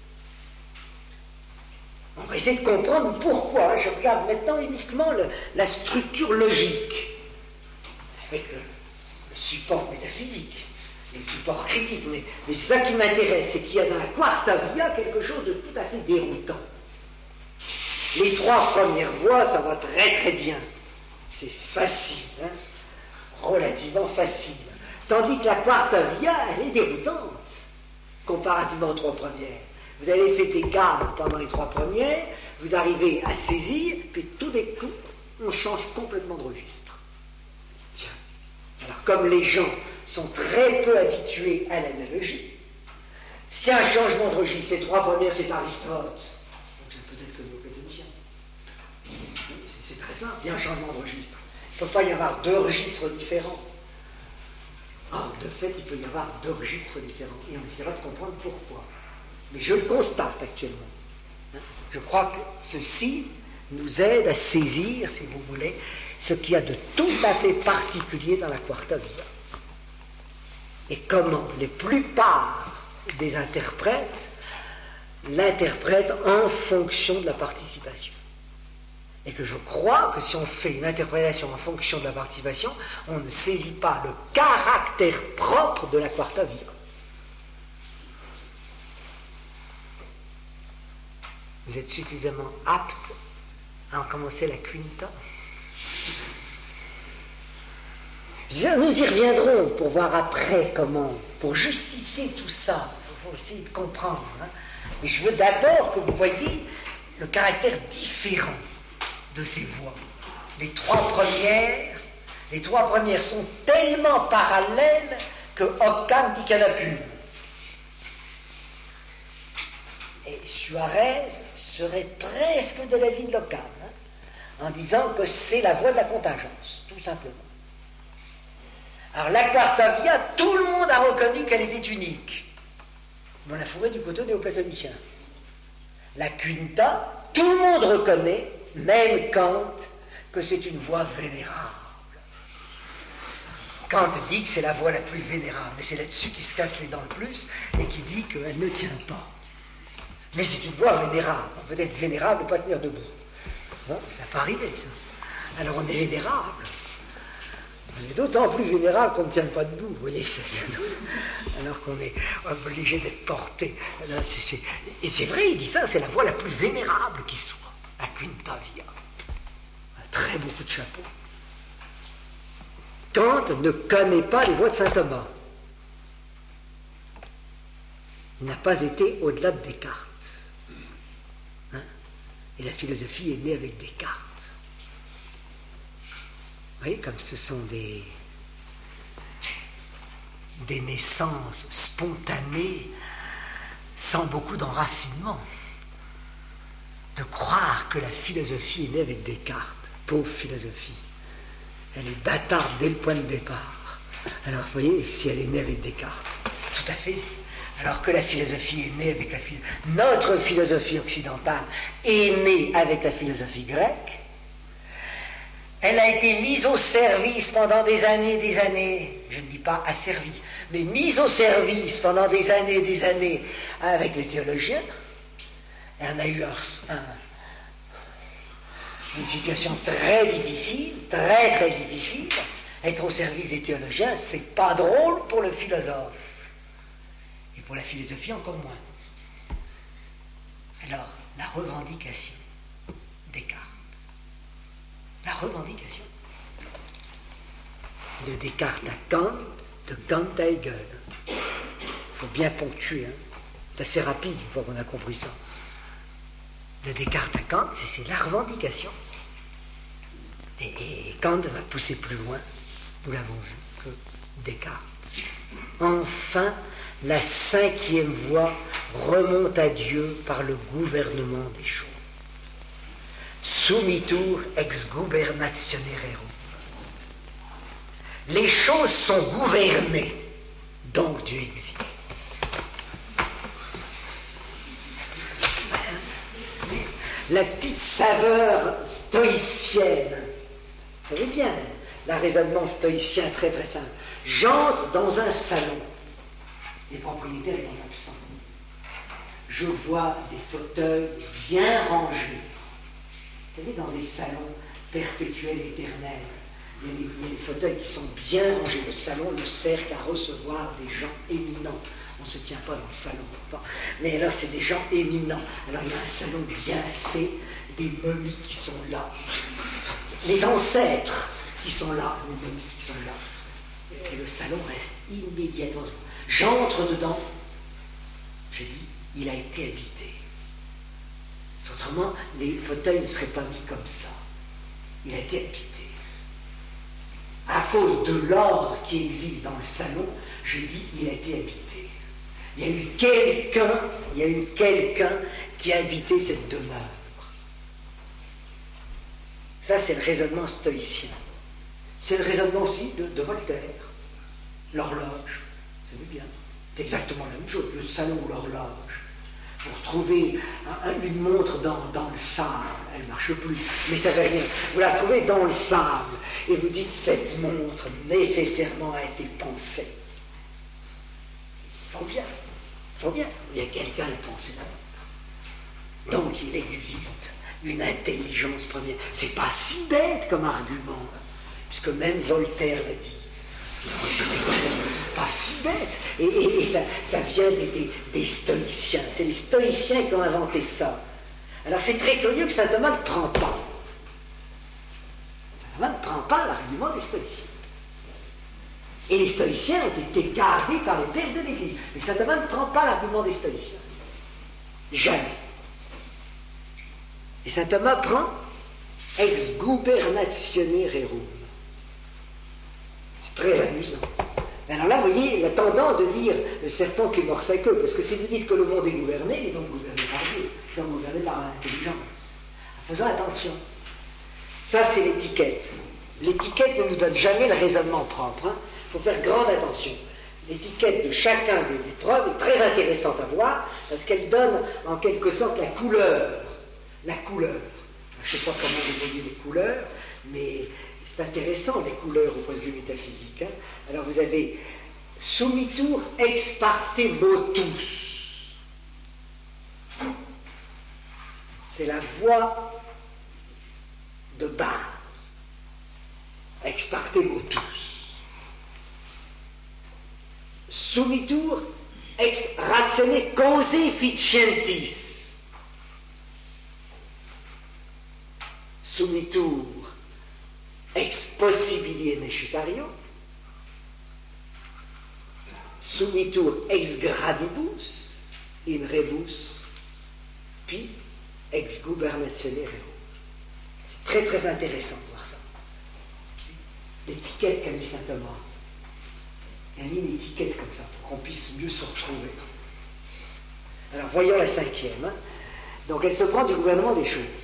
Speaker 2: On va essayer de comprendre pourquoi. Je regarde maintenant uniquement le, la structure logique, avec le, le support métaphysique, les supports critiques. Mais, mais c'est ça qui m'intéresse, c'est qu'il y a dans la quarta via quelque chose de tout à fait déroutant. Les trois premières voies, ça va très très bien. C'est facile, hein, relativement facile. Tandis que la quarta via, elle est déroutante, comparativement aux trois premières. Vous avez fait des gammes pendant les trois premières, vous arrivez à saisir, puis tout d'un coup, on change complètement de registre. Tiens. Alors, comme les gens sont très peu habitués à l'analogie, s'il y a un changement de registre, les trois premières, c'est Aristote, donc c'est peut-être que nos catéchiciens. C'est très simple, il y a un changement de registre. Il ne peut pas y avoir deux registres différents. Or, de fait, il peut y avoir deux registres différents, et on essaiera de comprendre pourquoi. Mais je le constate actuellement. Je crois que ceci nous aide à saisir, si vous voulez, ce qu'il y a de tout à fait particulier dans la quarta via. Et comment les plupart des interprètes l'interprètent en fonction de la participation. Et que je crois que si on fait une interprétation en fonction de la participation, on ne saisit pas le caractère propre de la quarta via. Vous êtes suffisamment apte à en commencer la quinta? Nous y reviendrons pour voir après comment, pour justifier tout ça, il faut essayer de comprendre. Hein. Mais je veux d'abord que vous voyiez le caractère différent de ces voies. Les trois premières, les trois premières sont tellement parallèles que aucun dit qu'elle aucune. Et Suarez serait presque de l'avis de Ockham, hein, en disant que c'est la voie de la contingence, tout simplement. Alors la quarta via, tout le monde a reconnu qu'elle était unique. mais on l'a fourré du côté néoplatoniciens. La quinta, tout le monde reconnaît, même Kant, que c'est une voie vénérable. Kant dit que c'est la voie la plus vénérable, mais c'est là-dessus qu'il se casse les dents le plus et qui dit qu'elle ne tient pas. Mais c'est une voie vénérable. On peut être vénérable et pas tenir debout. Bon, ça peut arriver, ça. Alors on est vénérable. On est d'autant plus vénérable qu'on ne tient pas debout, vous voyez. Alors qu'on est obligé d'être porté. Là, c'est, c'est... Et c'est vrai, il dit ça, c'est la voie la plus vénérable qui soit. La quinta via. Très beaucoup de chapeaux. Kant ne connaît pas les voies de saint Thomas. Il n'a pas été au-delà de Descartes. Hein? Et la philosophie est née avec Descartes. Vous voyez, comme ce sont des, des naissances spontanées, sans beaucoup d'enracinement. De croire que la philosophie est née avec Descartes. Pauvre philosophie. Elle est bâtarde dès le point de départ. Alors, vous voyez, si elle est née avec Descartes, tout à fait. Alors que la philosophie est née avec la philosophie... Notre philosophie occidentale est née avec la philosophie grecque. Elle a été mise au service pendant des années et des années. Je ne dis pas asservie, mais mise au service pendant des années et des années avec les théologiens. Elle en a eu un... un une situation très difficile, très très difficile. Être au service des théologiens, c'est pas drôle pour le philosophe. Et pour la philosophie, encore moins. Alors, la revendication, Descartes. La revendication. De Descartes à Kant, de Kant à Hegel. Il faut bien ponctuer, hein. C'est assez rapide une fois qu'on a compris ça. De Descartes à Kant, c'est, c'est la revendication. Et, et, et Kant va pousser plus loin, nous l'avons vu, que Descartes. Enfin, la cinquième voie remonte à Dieu par le gouvernement des choses. Sumitur ex gubernationere rerum. Les choses sont gouvernées, donc Dieu existe. La petite saveur stoïcienne, vous savez bien, le raisonnement stoïcien très très simple. J'entre dans un salon, les propriétaires étant absents. Je vois des fauteuils bien rangés. Vous savez, dans des salons perpétuels, éternels, il y a des, il y a des fauteuils qui sont bien rangés. Le salon ne sert qu'à recevoir des gens éminents. On ne se tient pas dans le salon. Pas. Mais là, c'est des gens éminents. Alors, il y a un salon bien fait, des momies qui sont là. Les ancêtres qui sont là, les momies qui sont là. Et le salon reste immédiatement. J'entre dedans. Je dis, il a été habité. Autrement, les fauteuils ne seraient pas mis comme ça. Il a été habité. À cause de l'ordre qui existe dans le salon, je dis, il a été habité. Il y a eu quelqu'un, il y a eu quelqu'un qui a habité cette demeure. Ça, c'est le raisonnement stoïcien. C'est le raisonnement aussi de, de Voltaire. L'horloge, vous savez bien, c'est exactement la même chose. Le salon ou l'horloge. Pour trouver un, une montre dans, dans le sable, elle ne marche plus, mais ça ne fait rien. Vous la trouvez dans le sable et vous dites, cette montre nécessairement a été pensée. Il faut bien, il faut bien. Il y a quelqu'un qui a pensé la montre. Donc il existe une intelligence première. C'est pas si bête comme argument, puisque même Voltaire l'a dit. C'est quand même pas si bête. Et, et, et ça, ça vient des, des, des stoïciens. C'est les stoïciens qui ont inventé ça. Alors c'est très curieux que saint Thomas ne prend pas. Saint Thomas ne prend pas l'argument des stoïciens. Et les stoïciens ont été gardés par les pères de l'Église. Mais saint Thomas ne prend pas l'argument des stoïciens. Jamais. Et saint Thomas prend ex gubernatione rerum. C'est très amusant. Alors là, vous voyez la tendance de dire le serpent qui mord sa queue, parce que si vous dites que le monde est gouverné, il est donc gouverné par Dieu, donc gouverné par l'intelligence. Faisons attention. Ça, c'est l'étiquette. L'étiquette ne nous donne jamais le raisonnement propre. Il hein. faut faire grande attention. l'étiquette de chacun des, des preuves est très intéressante à voir, parce qu'elle donne en quelque sorte la couleur. La couleur. Je ne sais pas comment vous voyez les couleurs, mais c'est intéressant, les couleurs au point de vue métaphysique. Hein. Alors vous avez Sumitur ex parte motus. C'est la voie de base. Ex parte motus. Sumitur ex ratione cause efficientis. Sumitur ex possibilie necessario. Sumitur ex gradibus in rebus, puis ex gubernatione reo. C'est très très intéressant de voir ça. L'étiquette qu'a mis saint Thomas. Il a mis une étiquette comme ça pour qu'on puisse mieux se retrouver. Alors voyons la cinquième. Hein. Donc elle se prend du gouvernement des choses.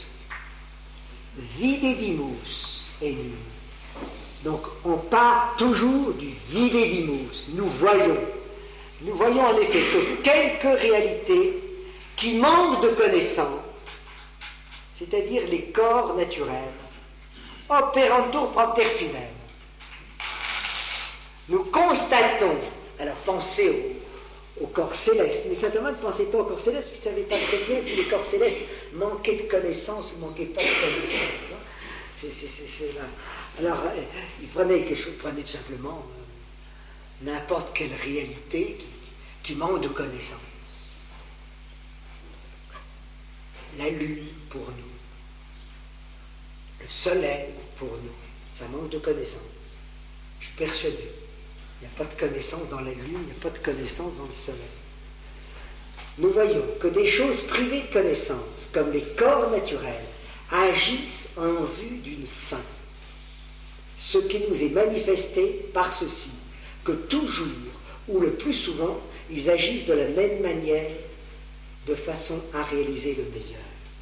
Speaker 2: Videbimus enim. Donc on part toujours du videbimus. Nous voyons. Nous voyons en effet que quelques réalités qui manquent de connaissances, c'est-à-dire les corps naturels, operantur propter finem. Nous constatons, alors pensez au, au corps céleste, mais certainement ne pensez pas au corps céleste, parce qu'il ne savait pas très bien si les corps célestes manquaient de connaissances ou manquaient pas de connaissances. Hein. C'est, c'est, c'est, c'est là. Alors, euh, il prenait quelque chose, prenait tout simplement euh, n'importe quelle réalité qui, qui manque de connaissances. La lune pour nous, le soleil pour nous, ça manque de connaissances. Je suis persuadé. Il n'y a pas de connaissance dans la lune, il n'y a pas de connaissance dans le soleil. Nous voyons que des choses privées de connaissance, comme les corps naturels, agissent en vue d'une fin. Ce qui nous est manifesté par ceci, que toujours, ou le plus souvent, ils agissent de la même manière, de façon à réaliser le meilleur.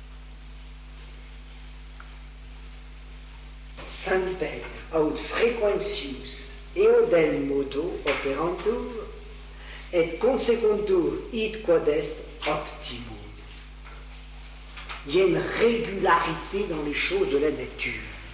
Speaker 2: Semper aut frequentius eodem modo operantur et consequentur id quod est optimum. Il y a une régularité dans les choses de la nature.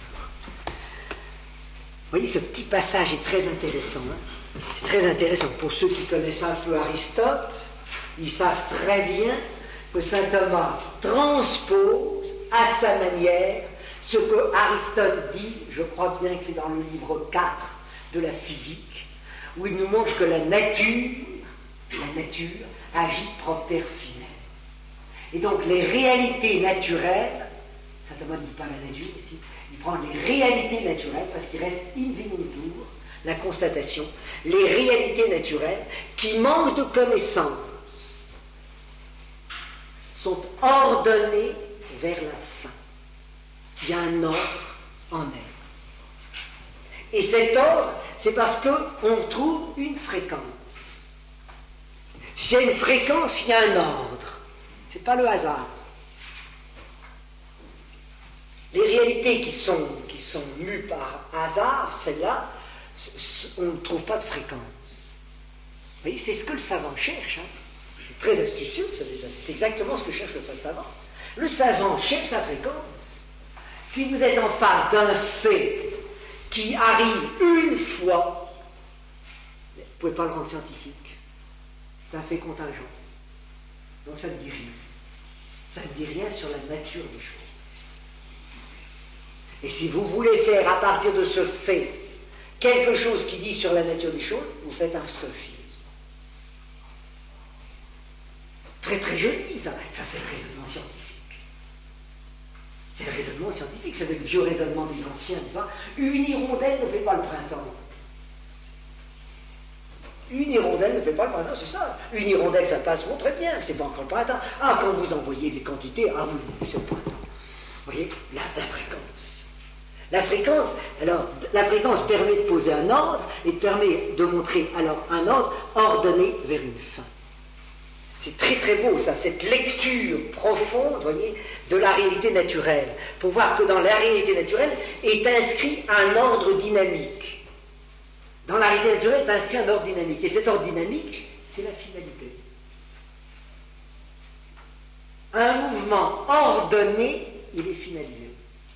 Speaker 2: Vous voyez, ce petit passage est très intéressant. Hein. C'est très intéressant. Pour ceux qui connaissent un peu Aristote, ils savent très bien que saint Thomas transpose à sa manière ce que Aristote dit, je crois bien que c'est dans le livre quatre de la physique, où il nous montre que la nature, la nature agit propter finem. Et donc les réalités naturelles, saint Thomas ne dit pas la nature ici, il prend les réalités naturelles, parce qu'il reste invenuntur, la constatation, les réalités naturelles qui manquent de connaissance sont ordonnées vers la fin. Il y a un ordre en elle. Et cet ordre, c'est parce qu'on trouve une fréquence. S'il y a une fréquence, il y a un ordre. Ce n'est pas le hasard. Les réalités qui sont, qui sont mues par hasard, celles-là, on ne trouve pas de fréquence. Vous voyez, c'est ce que le savant cherche. Hein. C'est très astucieux, vous savez ça. C'est exactement ce que cherche le savant. Le savant cherche la fréquence. Si vous êtes en face d'un fait qui arrive une fois, vous ne pouvez pas le rendre scientifique. C'est un fait contingent. Donc ça ne dit rien. Ça ne dit rien sur la nature des choses. Et si vous voulez faire à partir de ce fait quelque chose qui dit sur la nature des choses, vous faites un sophisme. Très très joli ça. Ça c'est le raisonnement scientifique. C'est le raisonnement scientifique, c'est le vieux raisonnement des anciens, disant une hirondelle ne fait pas le printemps. Une hirondelle ne fait pas le printemps, c'est ça. Une hirondelle, ça passe bon, très bien, c'est pas encore le printemps. Ah, quand vous envoyez des quantités, ah oui, c'est le printemps. Vous voyez, la, la fréquence. La fréquence, alors, la fréquence permet de poser un ordre et permet de montrer alors un ordre ordonné vers une fin. C'est très très beau ça, cette lecture profonde, voyez, de la réalité naturelle, pour voir que dans la réalité naturelle est inscrit un ordre dynamique. dans la réalité naturelle, est inscrit un ordre dynamique. Et cet ordre dynamique, c'est la finalité. Un mouvement ordonné, il est finalisé.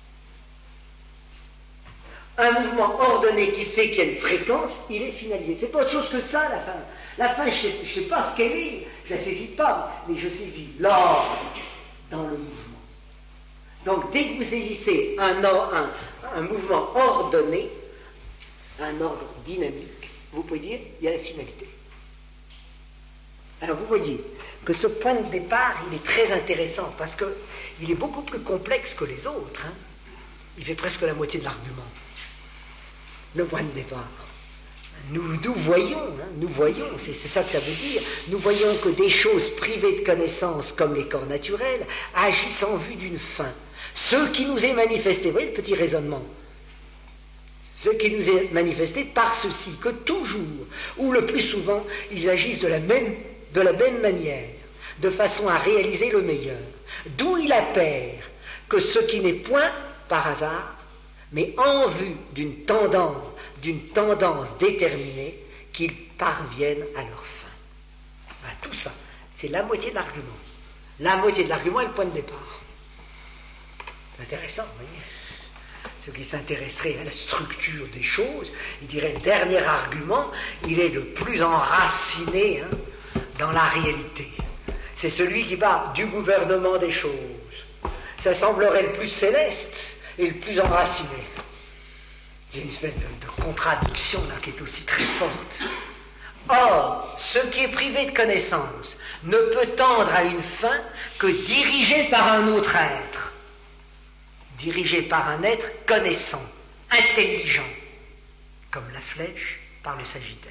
Speaker 2: Un mouvement ordonné qui fait qu'il y a une fréquence, il est finalisé. C'est pas autre chose que ça, la fin. La fin, je ne sais, sais pas ce qu'elle est, je la saisis pas, mais je saisis l'ordre dans le mouvement. Donc, dès que vous saisissez un, un, un mouvement ordonné, un ordre dynamique, vous pouvez dire il y a la finalité. Alors, vous voyez que ce point de départ, il est très intéressant parce qu'il est beaucoup plus complexe que les autres. Hein. Il fait presque la moitié de l'argument. Le point de départ. Nous, nous voyons, hein, nous voyons, c'est, c'est ça que ça veut dire, nous voyons que des choses privées de connaissance comme les corps naturels agissent en vue d'une fin. Ce qui nous est manifesté, vous voyez le petit raisonnement, ce qui nous est manifesté par ceci, que toujours, ou le plus souvent, ils agissent de la même, de la même manière, de façon à réaliser le meilleur. D'où il appert que ce qui n'est point par hasard, mais en vue d'une tendance, d'une tendance déterminée, qu'ils parviennent à leur fin. Ben, tout ça, c'est la moitié de l'argument. La moitié de l'argument est le point de départ. C'est intéressant, vous voyez. Ceux qui s'intéresseraient à la structure des choses, ils diraient le dernier argument, il est le plus enraciné hein, dans la réalité. C'est celui qui parle du gouvernement des choses. Ça semblerait le plus céleste et le plus enraciné. C'est une espèce de, de contradiction là qui est aussi très forte. Or, ce qui est privé de connaissance ne peut tendre à une fin que dirigé par un autre être. Dirigé par un être connaissant, intelligent, comme la flèche par le Sagittaire.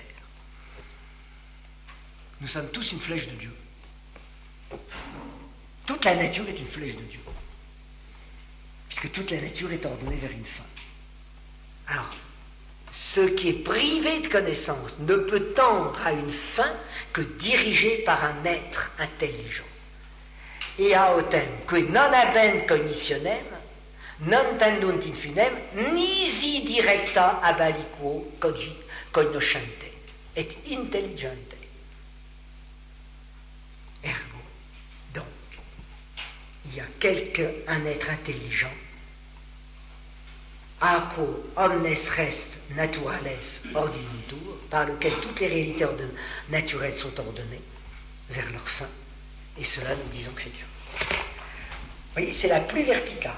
Speaker 2: Nous sommes tous une flèche de Dieu. Toute la nature est une flèche de Dieu. Puisque toute la nature est ordonnée vers une fin. Alors, ce qui est privé de connaissance ne peut tendre à une fin que dirigé par un être intelligent. Et a autem que non habent cognitionem, non tendunt infinem, nisi directa abaliquo cogit cognoscente et intelligente. Ergo, donc, il y a quelque, un être intelligent, aquo omnes rest naturales ordinantur, par lequel toutes les réalités ordon- naturelles sont ordonnées vers leur fin, et cela nous disons que c'est Dieu. Vous voyez, c'est la plus verticale.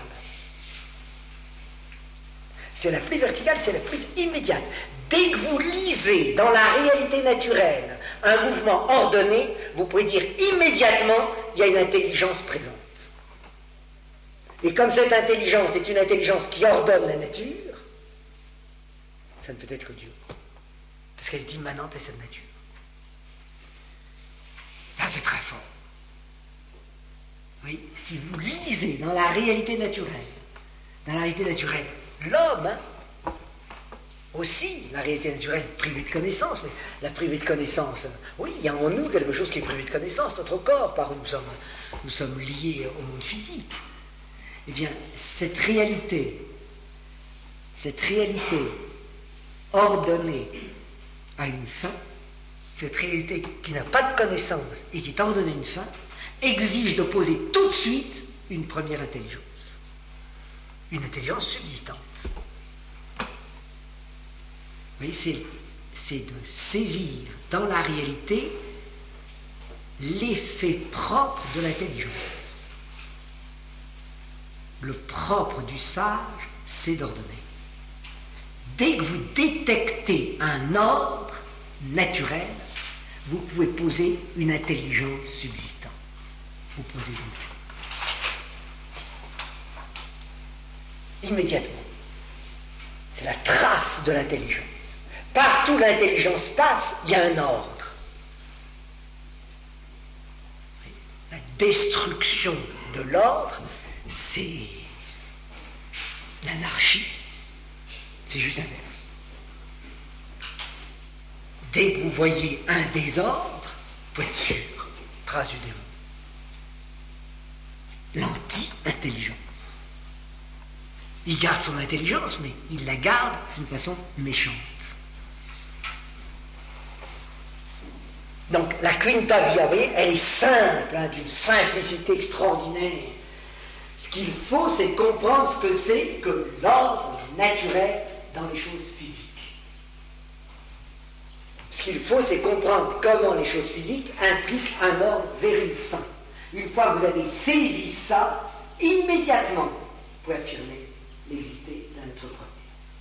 Speaker 2: C'est la plus verticale, c'est la plus immédiate. Dès que vous lisez dans la réalité naturelle un mouvement ordonné, vous pouvez dire immédiatement il y a une intelligence présente. Et comme cette intelligence est une intelligence qui ordonne la nature, ça ne peut être que Dieu. Parce qu'elle est immanente à cette nature. Ça, c'est très fort. Oui, si vous lisez dans la réalité naturelle, dans la réalité naturelle, l'homme, hein, aussi, la réalité naturelle privée de connaissance, mais la privée de connaissance, oui, il y a en nous quelque chose qui est privé de connaissance, notre corps, par où nous sommes, nous sommes liés au monde physique. Eh bien, cette réalité, cette réalité ordonnée à une fin, cette réalité qui n'a pas de connaissance et qui est ordonnée à une fin, exige de poser tout de suite une première intelligence. Une intelligence subsistante. Vous voyez, c'est, c'est de saisir dans la réalité l'effet propre de l'intelligence. Le propre du sage, c'est d'ordonner. Dès que vous détectez un ordre naturel, vous pouvez poser une intelligence subsistante. Vous posez donc immédiatement. C'est la trace de l'intelligence. Partout où l'intelligence passe, il y a un ordre. La destruction de l'ordre, c'est l'anarchie. C'est juste l'inverse. Dès que vous voyez un désordre, vous pouvez être sûr, trace du démon. L'anti-intelligence. Il garde son intelligence, mais il la garde d'une façon méchante. Donc la quinta via, vous voyez, elle est simple, hein, d'une simplicité extraordinaire. Ce qu'il faut, c'est comprendre ce que c'est que l'ordre naturel dans les choses physiques. Ce qu'il faut, c'est comprendre comment les choses physiques impliquent un ordre vers une fin. Une fois que vous avez saisi ça, immédiatement, vous pouvez affirmer l'exister d'un être premier.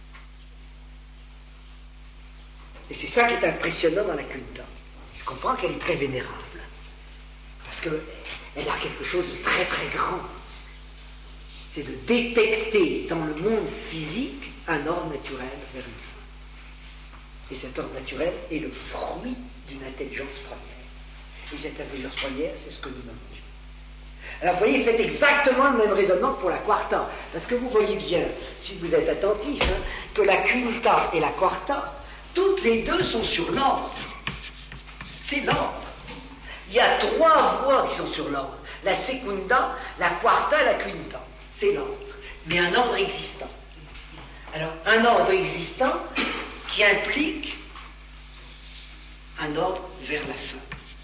Speaker 2: Et c'est ça qui est impressionnant dans la quinta. Je comprends qu'elle est très vénérable, parce qu'elle a quelque chose de très très grand. C'est de détecter dans le monde physique un ordre naturel vers une fin. Et cet ordre naturel est le fruit d'une intelligence première. Et cette intelligence première, c'est ce que nous nommons Dieu. Alors vous voyez, faites exactement le même raisonnement pour la quarta. Parce que vous voyez bien, si vous êtes attentif, hein, que la quinta et la quarta, toutes les deux sont sur l'ordre. C'est l'ordre. Il y a trois voies qui sont sur l'ordre. La secunda, la quarta et la quinta. C'est l'ordre. Mais un ordre existant. Alors, un ordre existant qui implique un ordre vers la fin.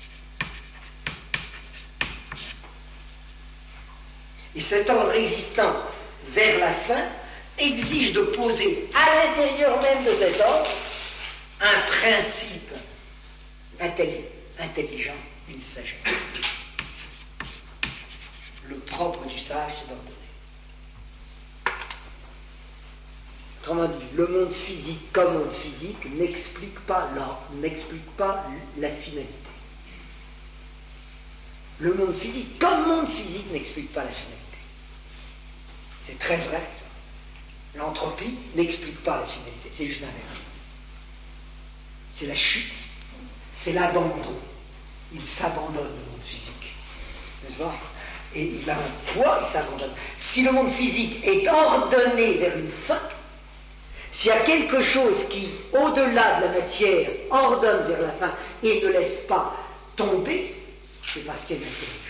Speaker 2: Et cet ordre existant vers la fin exige de poser à l'intérieur même de cet ordre un principe intelligent, une sagesse. Le propre du sage, c'est d'ordonner. Autrement dit, le monde physique comme monde physique n'explique pas l'ordre, n'explique pas la finalité. Le monde physique comme monde physique n'explique pas la finalité. C'est très vrai, ça. L'entropie n'explique pas la finalité, c'est juste l'inverse. C'est la chute, c'est l'abandon. Il s'abandonne, le monde physique. N'est-ce pas? Et il a un poids, il s'abandonne. Si le monde physique est ordonné vers une fin, s'il y a quelque chose qui, au-delà de la matière, ordonne vers la fin et ne laisse pas tomber, c'est parce qu'il y a une intelligence.